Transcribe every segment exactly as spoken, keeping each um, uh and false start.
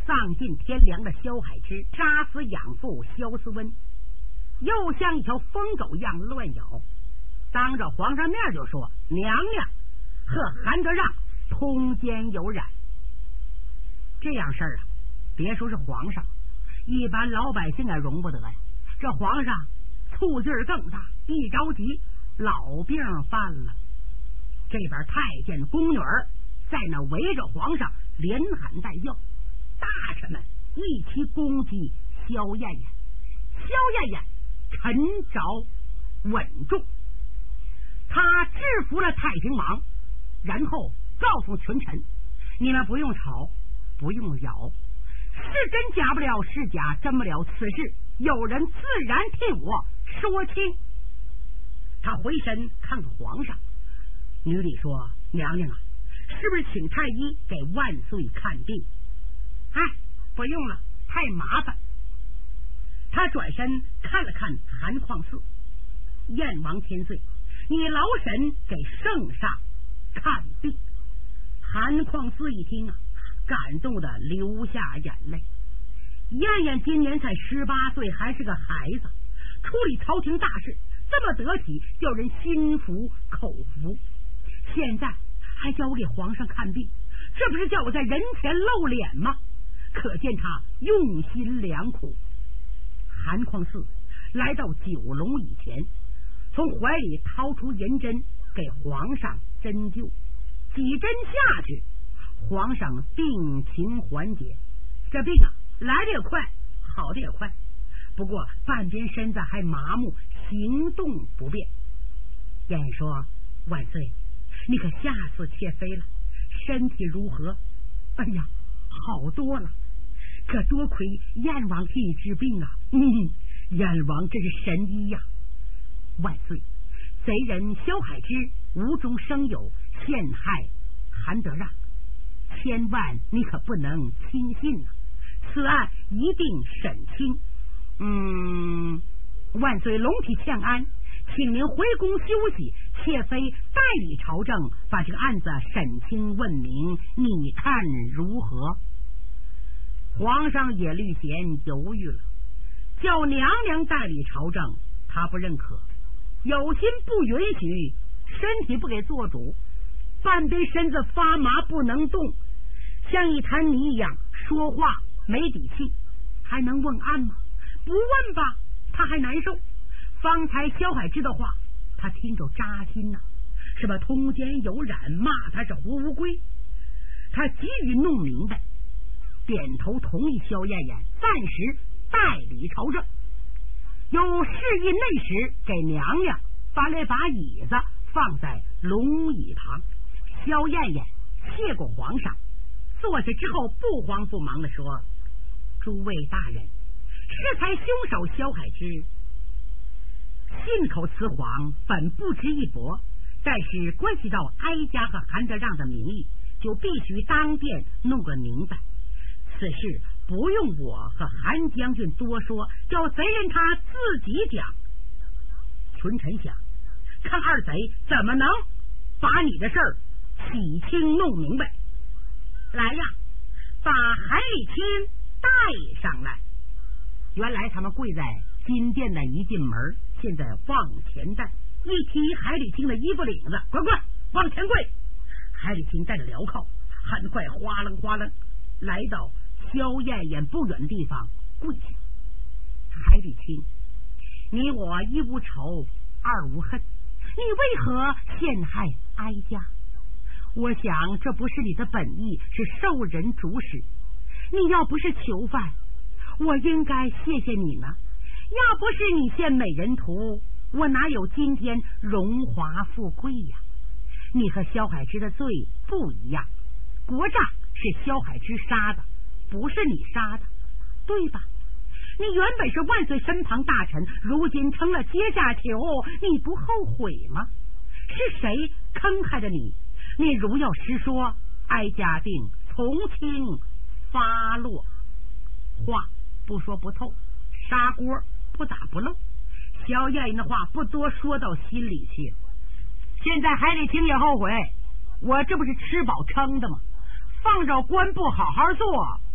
丧尽天良的萧海之，杀死养父萧思温，又像一条疯狗一样乱咬，当着皇上面就说娘娘和韩德让通奸有染。这样事儿啊，别说是皇上，一般老百姓也容不得呀。这皇上醋劲儿更大，一着急老病犯了。这边太监宫女儿在那围着皇上连喊带叫，大臣们一起攻击萧燕燕。萧燕燕沉着稳重，他制服了太平王，然后告诉群臣，你们不用吵，不用扰，是真假不了，是假真不了，此事有人自然替我说清。他回身看看皇上，女里说，娘娘啊，是不是请太医给万岁看病？哎，不用了，太麻烦。他转身看了看韩况四，燕王千岁，你劳神给圣上看病。韩况四一听啊，感动的流下眼泪。燕燕今年才十八岁，还是个孩子，处理朝廷大事这么得体，叫人心服口服。现在还叫我给皇上看病，这不是叫我在人前露脸吗？可见他用心良苦。韩况四来到九龙以前，从怀里掏出银针给皇上针灸，几针下去，皇上病情缓解。这病啊，来的也快，好的也快，不过半边身子还麻木，行动不便。燕燕说，万岁，你可下次切飞了，身体如何？哎呀，好多了，可多亏燕王可以治病啊！嗯，燕王真是神医呀！万岁，贼人萧海之无中生有，陷害韩德让，千万你可不能轻信啊！此案一定审清。嗯，万岁龙体欠安，请您回宫休息，妾妃代理朝政，把这个案子审清问明，你看如何？皇上也虑嫌犹豫了，叫娘娘代理朝政，他不认可，有心不允许，身体不给做主，半边身子发麻不能动，像一滩泥一样，说话没底气，还能问案吗？不问吧，他还难受。方才萧海之的话，他听着扎心呐、啊，是吧？通奸有染，骂他是活乌龟。他急于弄明白，点头同意萧燕燕暂时代理朝政，有示意内使给娘娘搬了把椅子放在龙椅旁。萧燕燕谢过皇上，坐下之后不慌不忙地说，诸位大人，是才凶手萧海之信口雌黄，本不值一驳，但是关系到哀家和韩德让的名义，就必须当面弄个明白。此事不用我和韩将军多说，叫贼人他自己讲。群臣想，看二贼怎么能把你的事儿洗清弄明白。来呀，把海里清带上来。原来他们跪在金殿的一进门，现在往前带，一提海里清的衣服领子，滚滚往前跪。海里清带着镣铐，很快哗楞哗楞来到萧燕燕不远的地方跪下。海里清，你我一无仇，二无恨，你为何陷害哀家？我想这不是你的本意，是受人主使。你要不是囚犯，我应该谢谢你呢。要不是你献美人图，我哪有今天荣华富贵呀？你和萧海之的罪不一样，国丈是萧海之杀的，不是你杀的，对吧？你原本是万岁身旁大臣，如今成了阶下囚，你不后悔吗？是谁坑害的你？你如要实说，哀家定从轻发落。话不说不透，砂锅不打不漏。萧燕燕的话不多说到心里去。现在海里清也后悔，我这不是吃饱撑的吗？放着官不好好做，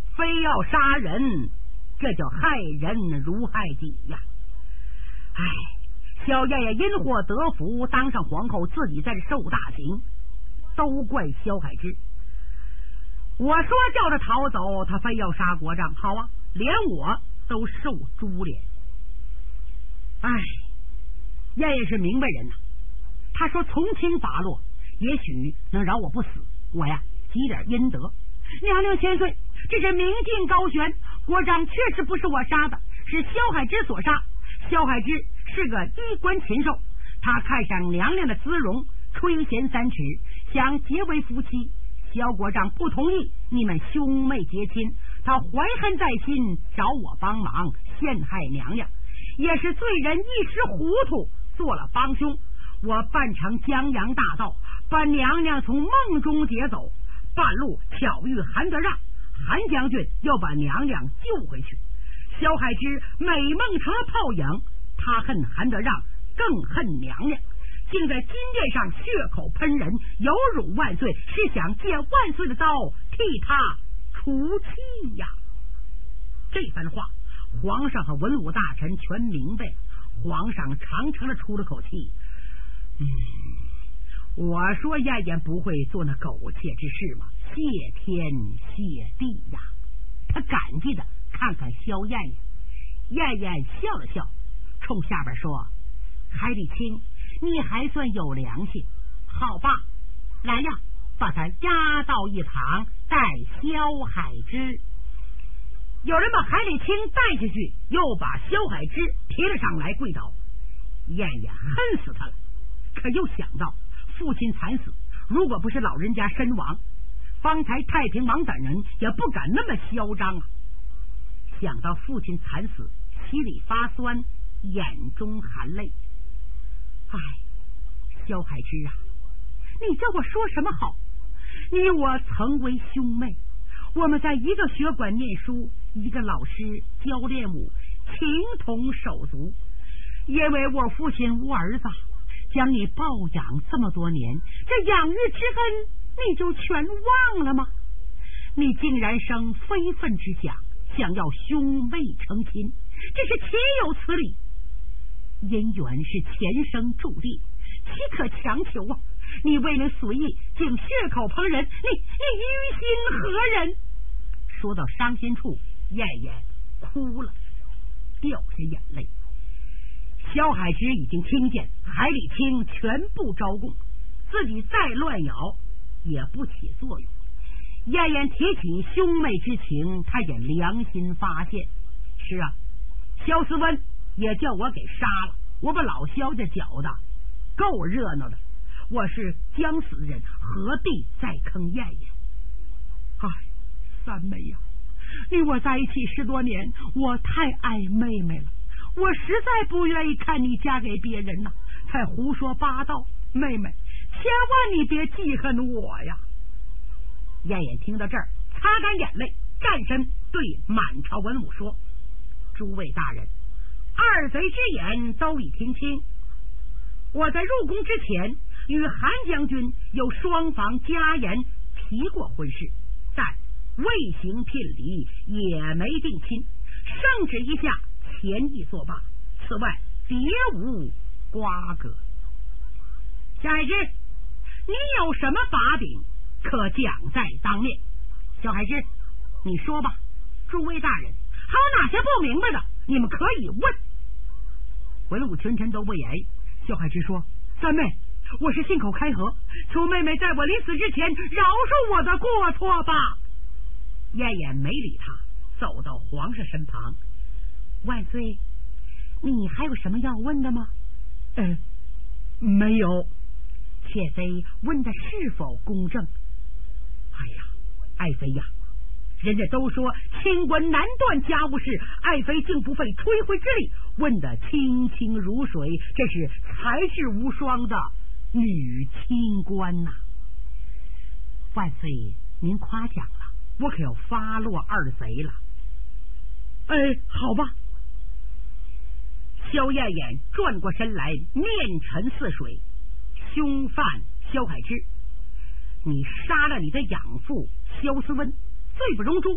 非要杀人，这叫害人如害己呀！唉，萧燕燕因祸得福，当上皇后，自己在这受大刑，都怪萧海之。我说叫他逃走，他非要杀国丈，好啊，连我都受株连。唉，燕燕是明白人呐、啊，他说从轻发落，也许能饶我不死，我呀积点阴德。娘娘千岁，这是明镜高悬，国丈确实不是我杀的，是萧海之所杀。萧海之是个衣冠禽兽，他看上娘娘的姿容，垂涎三尺，想结为夫妻。萧国丈不同意，你们兄妹结亲，他怀恨在心，找我帮忙陷害娘娘，也是罪人一时糊涂做了帮凶。我扮成江洋大盗，把娘娘从梦中劫走，半路巧遇韩德让，韩将军要把娘娘救回去。萧海之美梦成了泡影，他恨韩德让，更恨娘娘，竟在金殿上血口喷人，有辱万岁，是想借万岁的刀替他除气呀！这番话，皇上和文武大臣全明白了。皇上长长的出了口气，嗯，我说燕燕不会做那苟且之事吗？谢天谢地呀！他感激的看看萧燕燕，燕燕笑了笑，冲下边说：“海里清，你还算有良心，好吧，来呀，把他押到一旁，待萧海之。”有人把海里清带下去，又把萧海之提了上来，跪倒。燕燕恨死他了，可又想到父亲惨死，如果不是老人家身亡，方才太平王等人也不敢那么嚣张啊。想到父亲惨死，心里发酸，眼中含泪。唉，萧海之啊，你叫我说什么好？你我曾为兄妹，我们在一个学馆念书，一个老师教练武，情同手足。因为我父亲无儿子，将你抱养这么多年，这养育之恩你就全忘了吗？你竟然生非分之想，想要兄妹成亲，这是岂有此理！姻缘是前生注定，岂可强求啊！你为了随意竟血口喷人，你你于心何忍？说到伤心处，燕燕哭了，掉下眼泪。萧海之已经听见海里清全部招供，自己再乱咬也不起作用。燕燕提起兄妹之情，他也良心发现。是啊，萧思温也叫我给杀了，我把老萧家搅的够热闹的，我是将死的人，何必再坑燕燕？唉，三妹呀、啊，你我在一起十多年，我太爱妹妹了，我实在不愿意看你嫁给别人呐、啊，才胡说八道。妹妹，千万你别记恨我呀！燕燕听到这儿，擦干眼泪，站身对满朝文武说：“诸位大人，二贼之言都已听清。我在入宫之前，与韩将军有双房家言提过婚事，但未行聘礼，也没定亲，圣旨一下，前意作罢。此外别无瓜葛。夏海之，你有什么把柄可讲在当面？小海之，你说吧。诸位大人，还有哪些不明白的，你们可以问。文武群臣都不言。小海之说：“三妹，我是信口开河，求妹妹在我临死之前饶恕我的过错吧。”燕燕没理他，走到皇上身旁。万岁，你还有什么要问的吗？嗯，没有。妾妃问的是否公正？哎呀，爱妃呀，人家都说清官难断家务事，爱妃竟不费吹灰之力，问得清清如水，这是才智无双的女清官呐、啊！万岁，您夸奖了，我可要发落二贼了。哎，好吧。萧燕燕转过身来，面沉似水。凶犯萧海之，你杀了你的养父萧思温，罪不容诛，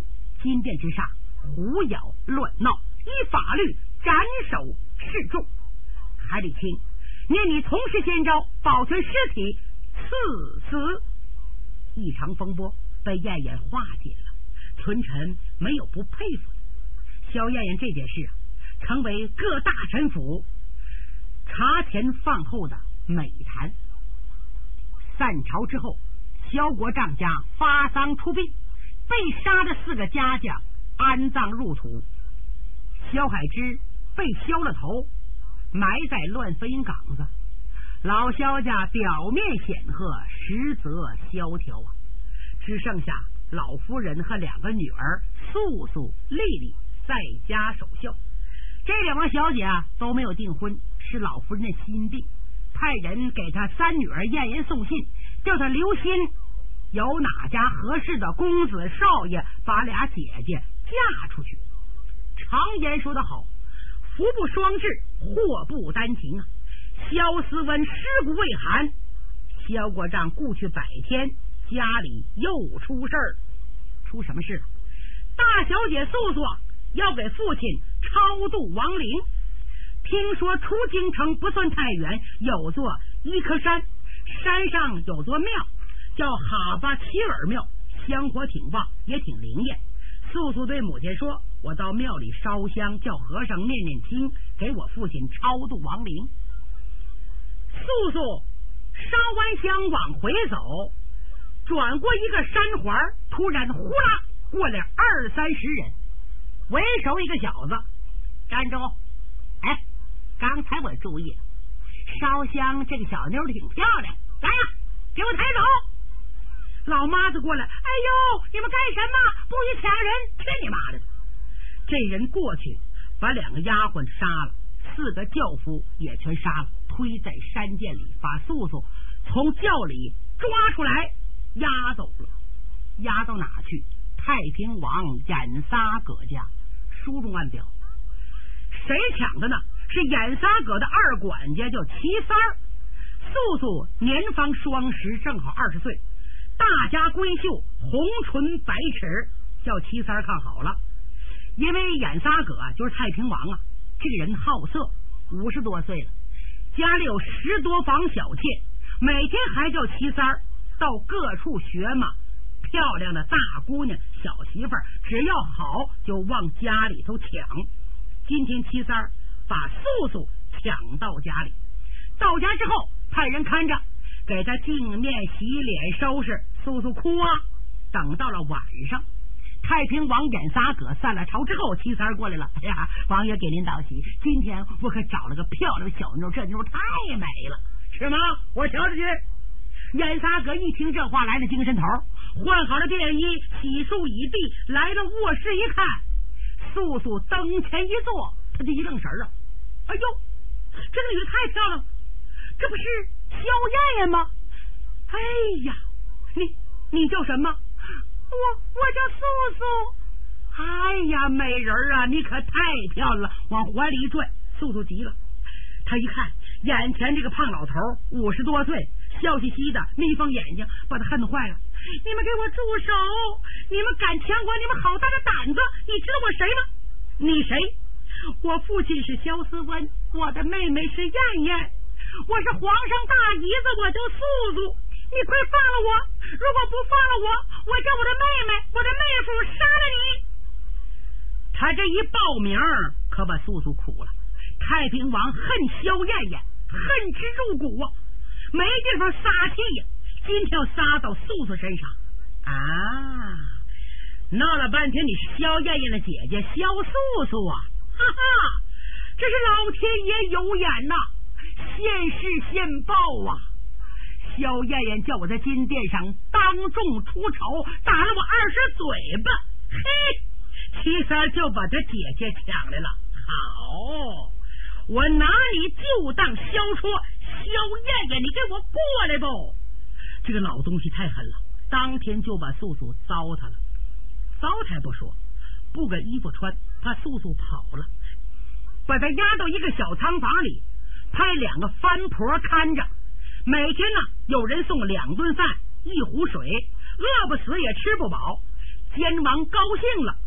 金殿之上胡搅乱闹，依法律斩首示众。海里清念你从实先招，保全尸体，赐死。一场风波被燕燕化解了，群臣没有不佩服的。萧燕燕这件事啊，成为各大臣府茶前饭后的美谈。散朝之后，萧国丈家发丧出殡，被杀的四个家将安葬入土。萧海之被削了头，埋在乱飞营岗子。老萧家表面显赫，实则萧条啊，只剩下老夫人和两个女儿素素、丽丽在家守孝。这两位小姐啊都没有订婚，是老夫人的心病，派人给她三女儿燕燕送信，叫她留心有哪家合适的公子少爷把俩姐姐嫁出去。常言说得好，福不双至，祸不单行啊。萧思温尸骨未寒，萧国丈故去百天，家里又出事儿。出什么事了？大小姐素素要给父亲超度亡灵。听说出京城不算太远，有座一棵山，山上有座庙叫哈巴齐尔庙，香火挺旺，也挺灵验。素素对母亲说，我到庙里烧香，叫和尚念念经，给我父亲超度亡灵。素素烧完香往回走，转过一个山环，突然呼啦过来二三十人，为首一个小子，站住！哎，刚才我注意了，烧香这个小妞挺漂亮，来呀，给我抬走！老妈子过来，哎呦，你们干什么？不许抢人！去你妈的！这人过去把两个丫鬟杀了，四个轿夫也全杀了，推在山涧里，把素素从轿里抓出来押走了。押到哪去？太平王演撒葛家。书中暗表，谁抢的呢？是演撒葛的二管家，叫齐三儿。素素年方双十，正好二十岁，大家闺秀，红唇白齿，叫齐三儿看好了。因为演撒葛啊，就是太平王啊，这个人好色，五十多岁了，家里有十多房小妾，每天还叫齐三儿到各处学嘛。漂亮的大姑娘小媳妇儿只要好就往家里头抢。今天齐三儿把素素抢到家里，到家之后派人看着，给他净面洗脸收拾。素素哭啊。等到了晚上，太平王演撒葛散了朝之后，齐三儿过来了。哎呀，王爷给您道喜，今天我可找了个漂亮的小妞，这妞太美了。是吗？我瞧着去。演撒葛一听这话，来了精神头，换好了便衣，洗漱已毕，来到卧室一看，素素灯前一坐，他就一愣神啊！哎呦，这个女的太漂亮了，这不是萧燕燕吗？哎呀，你你叫什么？我我叫素素。哎呀，美人啊，你可太漂亮了！往怀里一拽，素素急了。他一看眼前这个胖老头，五十多岁，笑嘻嘻的，眯缝眼睛，把他恨坏了。你们给我住手！你们敢抢我，你们好大的胆子！你知道我谁吗？你谁？我父亲是萧思温，我的妹妹是燕燕，我是皇上大姨子，我叫素素。你快放了我！如果不放了我，我叫我的妹妹、我的妹夫杀了你！他这一报名，可把素素苦了。太平王恨萧燕燕，恨之入骨啊，没地方撒气呀。今天要撒到素素身上啊！闹了半天，你是萧燕燕的姐姐萧素素啊！哈哈，这是老天爷有眼呐，现世现报啊！萧燕燕叫我在金殿上当众出丑，打了我二十嘴巴，嘿，齐三就把他姐姐抢来了。好，我拿你就当萧戳，萧燕燕，你给我过来不？这个老东西太狠了，当天就把素素糟蹋了。糟蹋不说，不给衣服穿，怕素素跑了，把他押到一个小仓房里，派两个番婆看着，每天呢有人送两顿饭一壶水，饿不死也吃不饱。奸王高兴了，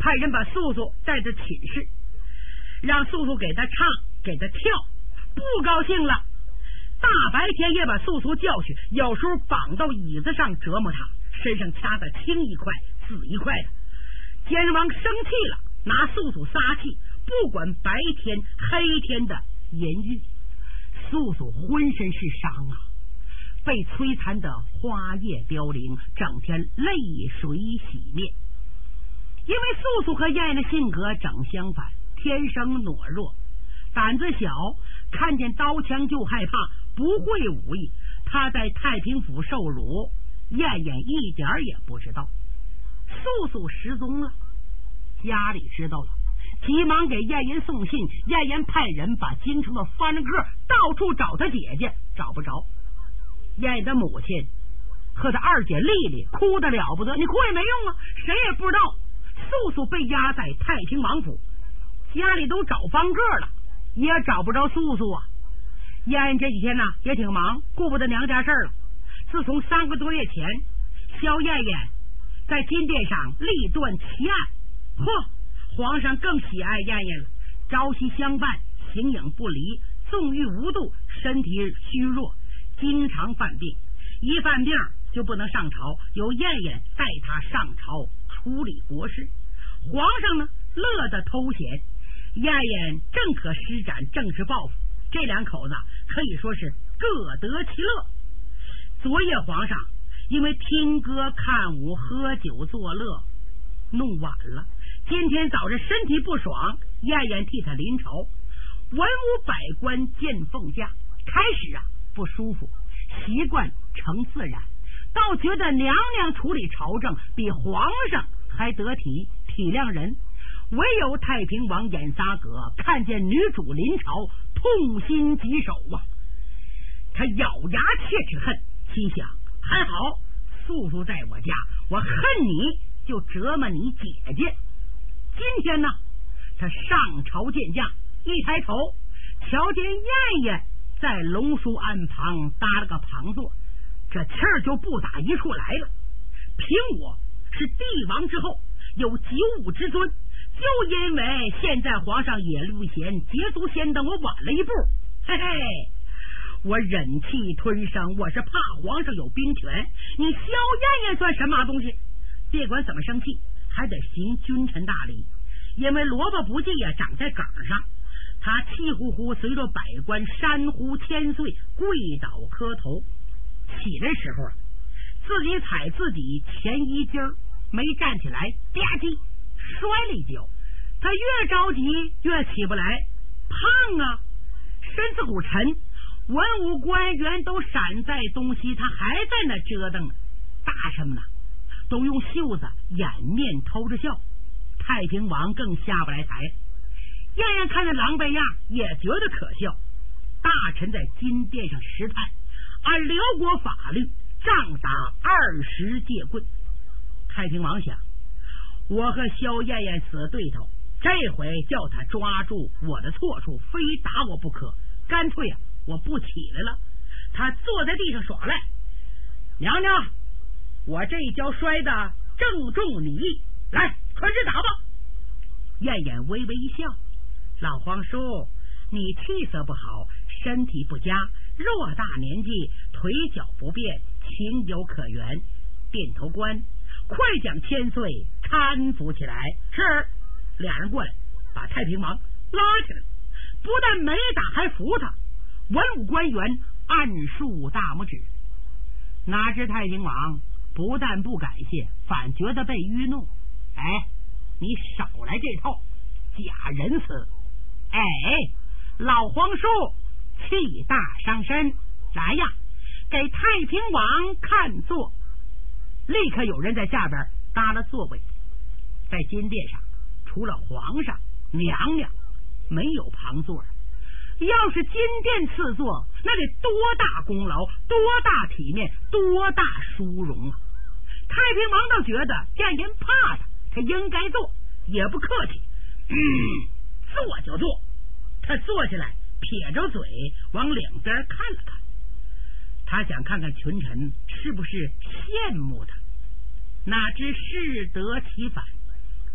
派人把素素带到寝室，让素素给他唱给他跳，不高兴了，大白天也把素素叫去，有时候绑到椅子上折磨他，身上掐的青一块紫一块的。奸人王生气了，拿素素撒气，不管白天黑天的淫欲。素素浑身是伤啊，被摧残的花叶凋零，整天泪水洗面。因为素素和燕燕的性格整相反，天生懦弱，胆子小，看见刀枪就害怕，不会武艺。他在太平府受辱，燕燕一点也不知道。素素失踪了，家里知道了，急忙给燕燕送信。燕燕派人把京城的翻了个，到处找他姐姐，找不着。燕燕的母亲和他二姐丽丽哭得了不得，你哭也没用啊，谁也不知道素素被压在太平王府，家里都找方个了，也找不着素素啊。燕燕这几天呢也挺忙，顾不得娘家事儿了。自从三个多月前，萧燕燕在金殿上立断奇案，嚯，皇上更喜爱燕燕了，朝夕相伴，形影不离，纵欲无度，身体虚弱，经常犯病，一犯病就不能上朝，由燕燕带他上朝处理国事。皇上呢乐得偷闲，燕燕正可施展政治抱负，这两口子可以说是各得其乐。昨夜皇上因为听歌看舞喝酒作乐弄晚了，今天早上身体不爽，燕燕替他临朝，文武百官见奉驾，开始啊不舒服，习惯成自然，倒觉得娘娘处理朝政比皇上还得体体谅人。唯有太平王演撒格看见女主临朝，痛心疾首啊！他咬牙切齿恨，心想还好素素在我家，我恨你就折磨你姐姐。今天呢，他上朝见驾，一抬头瞧见燕燕在龙书案旁搭了个旁座，这气儿就不打一处来了。凭我是帝王之后，有九五之尊，就因为现在皇上野路贤捷足先登，我晚了一步，嘿嘿，我忍气吞声，我是怕皇上有兵权。你萧燕燕算什么东西？别管怎么生气，还得行君臣大礼，因为萝卜不济呀，长在梗上。他气呼呼随着百官山呼千岁，跪倒磕头。起来时候啊，自己踩自己前衣襟儿，没站起来，吧唧摔了一跤。他越着急越起不来，胖啊，身子骨沉，文武官员都闪在东西，他还在那折腾呢。大臣们呢都用袖子掩面偷着笑，太平王更下不来台。燕燕看着狼狈样也觉得可笑。大臣在金殿上实探，按辽国法律杖打二十戒棍。太平王想，我和萧燕燕死对头，这回叫他抓住我的错处，非打我不可，干脆啊我不起来了。他坐在地上耍赖，娘娘，我这一跤摔的正中你意，来传旨打吧。燕燕微微一笑，老皇叔，你气色不好，身体不佳，偌大年纪，腿脚不便，情有可原。点头官，快将千岁搀扶起来。是。俩人过来，把太平王拉起来，不但没打，还扶他。文武官员暗竖大拇指。哪知太平王不但不感谢，反觉得被愚弄。哎，你少来这套假仁慈。哎，老皇叔气大伤身，来呀，给太平王看座。立刻有人在下边搭了座位。在金殿上除了皇上娘娘没有旁座，要是金殿赐座，那得多大功劳，多大体面，多大殊荣啊！太平王倒觉得燕燕怕他，他应该坐，也不客气，嗯，坐就坐。他坐下来，撇着嘴往两边看了看，他想看看群臣是不是羡慕他，哪知适得其反。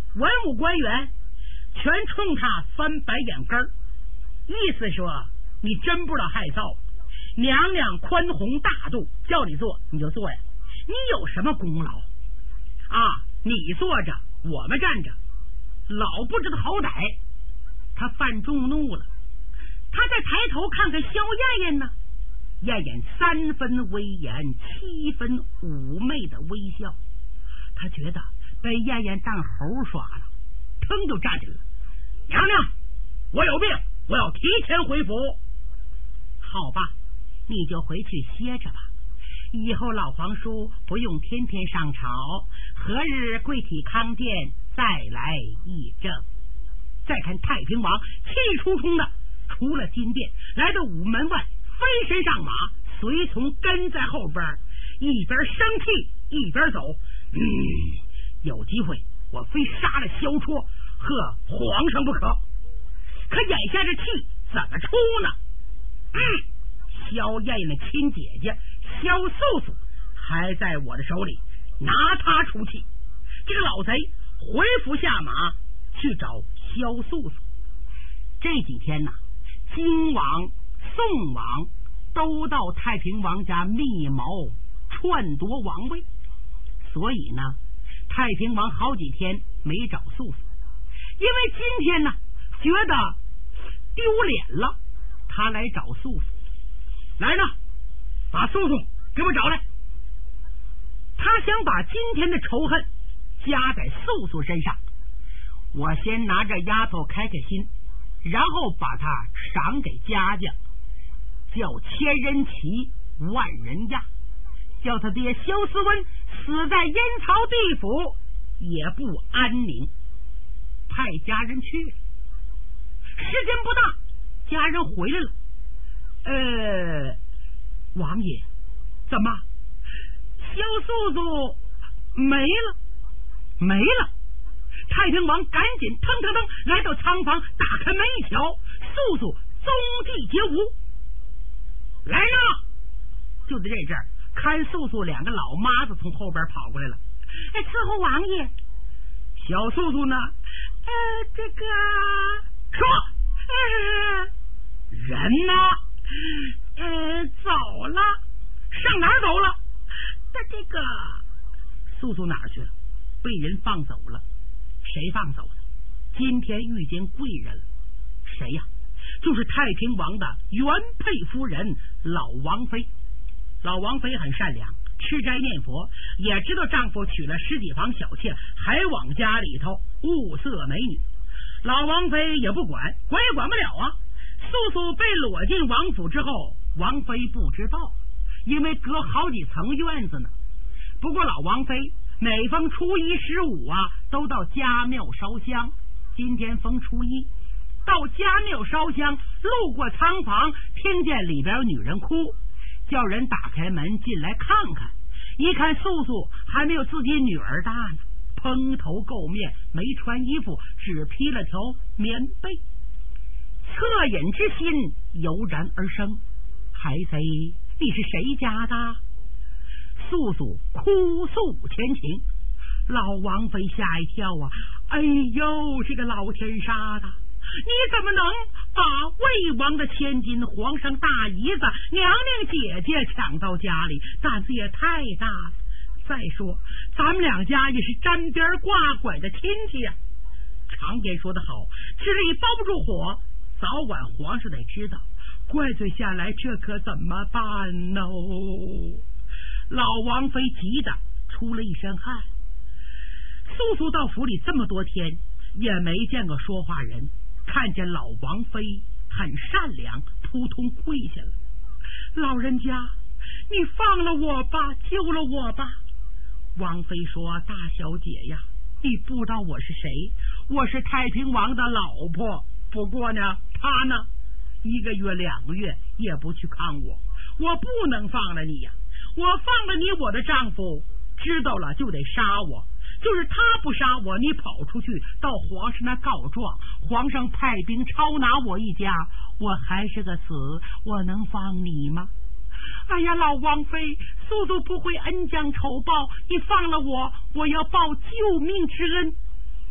文武官员全冲他翻白眼根儿，意思说你真不知道害臊，娘娘宽宏大度，叫你做你就做呀，你有什么功劳啊？你坐着我们站着，老不知道好歹。他犯众怒了，他再抬头看看萧燕燕呢，燕燕三分威严七分妩媚的微笑，他觉得被燕燕当猴耍了，腾就站起来了。娘娘，我有病，我要提前回府。好吧，你就回去歇着吧，以后老皇叔不用天天上朝，何日贵体康健再来议政。再看太平王气冲冲的出了金殿，来到午门外，飞身上马，随从跟在后边，一边生气一边走。嗯，有机会我非杀了萧绰和皇上不可。可眼下这气怎么出呢？嗯，萧燕燕的亲姐姐萧素素还在我的手里，拿她出气。这个老贼回府下马去找萧素素。这几天呢，金王宋王都到太平王家密谋篡夺王位，所以呢太平王好几天没找素素，因为今天呢觉得丢脸了，他来找素素。来呢，把素素给我找来。他想把今天的仇恨加在素素身上，我先拿着丫头开开心，然后把她赏给家将，叫千人骑万人压，叫他爹萧思温死在阴曹地府也不安宁。派家人去了，时间不大，家人回来了。呃，王爷，怎么萧素素没了？没了！太平王赶紧腾腾腾来到仓房，打开门一瞧，素素踪迹皆无。来呢！就在这阵儿，看素素两个老妈子从后边跑过来了。哎，伺候王爷。小素素呢？呃，这个说，呃，人呢？呃，走了。上哪儿走了？他这个素素哪儿去了？被人放走了。谁放走的？今天遇见贵人了。谁呀？就是太平王的原配夫人老王妃。老王妃很善良，吃斋念佛，也知道丈夫娶了十几房小妾，还往家里头物色美女。老王妃也不管，管也管不了啊。素素被裸进王府之后，王妃不知道，因为隔好几层院子呢。不过老王妃每逢初一十五啊，都到家庙烧香。今天逢初一，到家庙烧香，路过仓房，听见里边有女人哭，叫人打开门进来看看。一看素素还没有自己女儿大呢，蓬头垢面，没穿衣服，只披了条棉被。恻隐之心油然而生，海贼，你是谁家的？素素哭诉前情，老王妃吓一跳啊！哎呦，这个老天杀的，你怎么能把魏王的千金、皇上大姨子、娘娘姐姐抢到家里？胆子也太大了。再说咱们两家也是沾边挂拐的亲戚呀、啊。常言说得好，吃力包不住火，早晚皇上得知道，怪罪下来这可怎么办呢？老王妃急得出了一身汗。素素到府里这么多天，也没见过说话人，看见老王妃很善良，扑通跪下了。老人家，你放了我吧，救了我吧。王妃说，大小姐呀，你不知道我是谁，我是太平王的老婆。不过呢，他呢一个月两个月也不去看我，我不能放了你呀、啊！我放了你，我的丈夫知道了就得杀我，就是他不杀我，你跑出去到皇上那告状，皇上派兵抄拿我一家，我还是个死，我能放你吗？哎呀，老王妃，素素不会恩将仇报，你放了我，我要报救命之恩。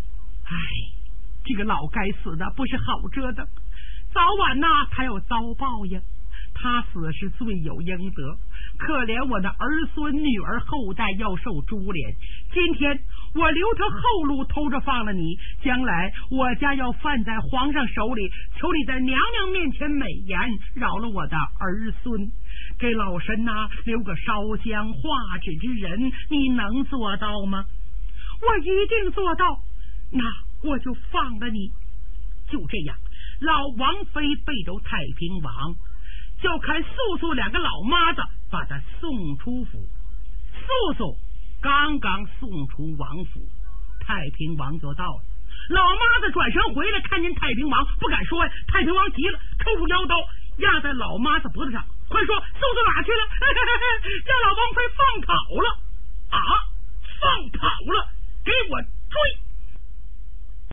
哎，这个老该死的不是好折腾，早晚呐他要遭报应。他死是罪有应得，可怜我的儿孙女儿后代要受株连。今天我留他后路，偷着放了你，将来我家要犯在皇上手里，求你在娘娘面前美言，饶了我的儿孙，给老身呐、啊、留个烧香化纸之人，你能做到吗？我一定做到，那我就放了你。就这样，老王妃背着太平王，就看素素两个老妈子把他送出府。素素刚刚送出王府，太平王就到了。老妈子转身回来，看见太平王不敢说呀。太平王急了，抽出腰刀压在老妈子脖子上，快说素素哪去了？让老王妃放跑了啊！放跑了，给我追！